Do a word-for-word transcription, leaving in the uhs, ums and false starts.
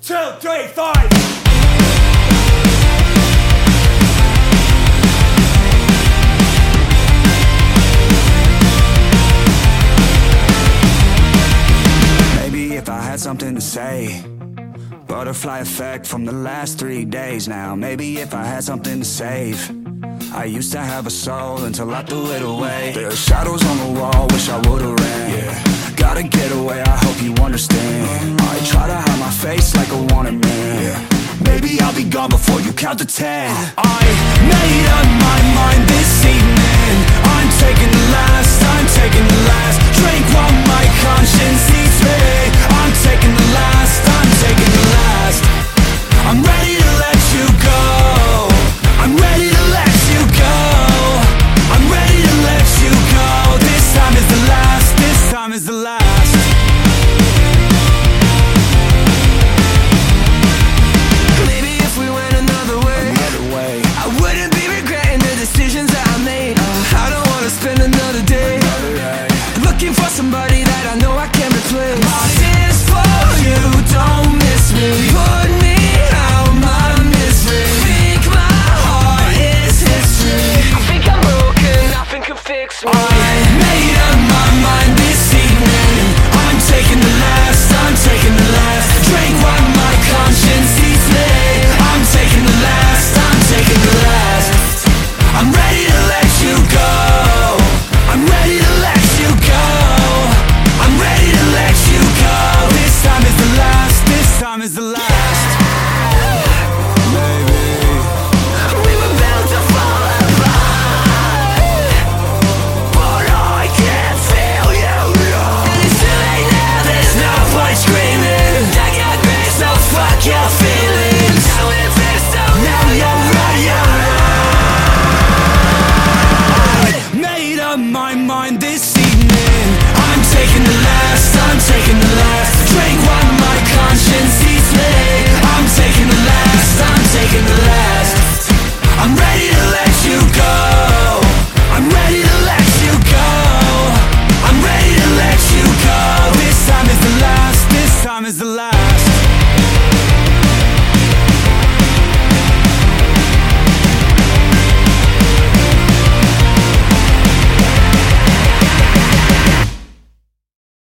two, three, five. Maybe if I had something to say, butterfly effect from the last three days now. Maybe if I had something to save, I used to have a soul until I threw it away. There are shadows on the wall, wish I would've ran. Yeah. Gotta get away, I hope you understand. I try to hide my face like a wanted man. Yeah. Maybe I'll be gone before you count to ten. I made up my mind this evening. I'm taking the last, I'm taking the last drink while my conscience eats me. I'm taking the last, I'm taking the last. I'm ready to let you go. I'm ready to let you go. I'm ready to let you go. This time is the last, this time is the last. Maybe if we went another way, another way, I wouldn't be regretting the decisions that I made. uh, I don't wanna spend another day, another day looking for somebody that I know I can replace. My tears for you, don't miss me. Put me out my misery. Think my heart is history. I think I'm broken, nothing can fix me. I made up my mind this evening. I'm taking the last, I'm taking the last drink while my conscience eats me. I'm taking the last, I'm taking the last. I'm ready to let you go. I'm ready to let you go. I'm ready to let you go. This time is the last, this time is the last. Maybe we were bound to fall apart, but I can't feel you now. And it's too late now, there's no point screaming. Dug your grave, so fuck your feelings. Now we're pissed off, now you're right, you're right. I made up my mind this evening. I'm taking the last, I'm taking the last drink while my conscience eats me. I'm taking the last, I'm taking the last. I'm ready to let you go. I'm ready to let you go. I'm ready to let you go. This time is the last, this time is the last.